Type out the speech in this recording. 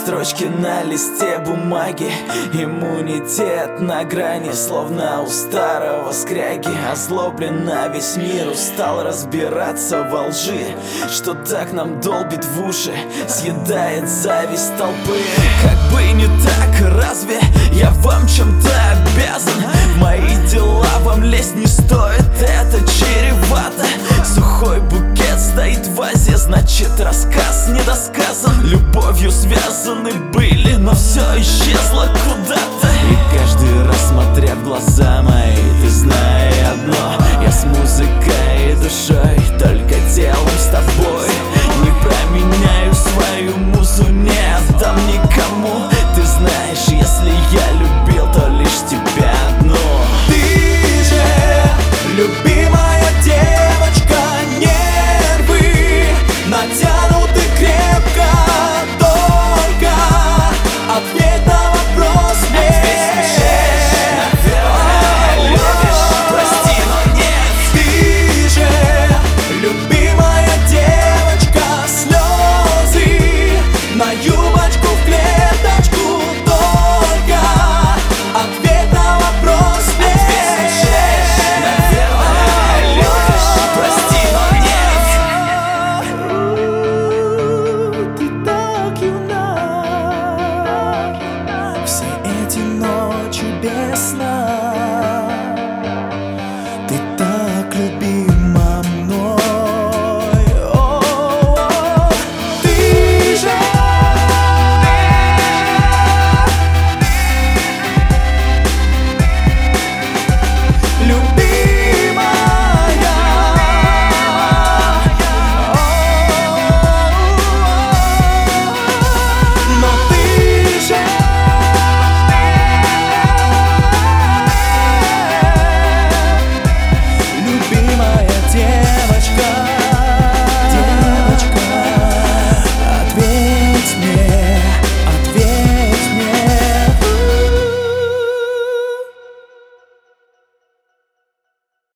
строчки на листе бумаги. Иммунитет на грани, словно у старого скряги. Озлоблен на весь мир, устал разбираться во лжи, что так нам долбит в уши, съедает зависть толпы. Как бы не так, разве я вам чем-то обязан? В мои дела вам лезть не стоит, это чревато. Сухой букет стоит в вазе, значит рассказ недосказан. Любовью связаны были, но все исчезло куда-то. И каждый раз, смотря в глаза мои, ты знай одно: я с музыкой и душой, только тело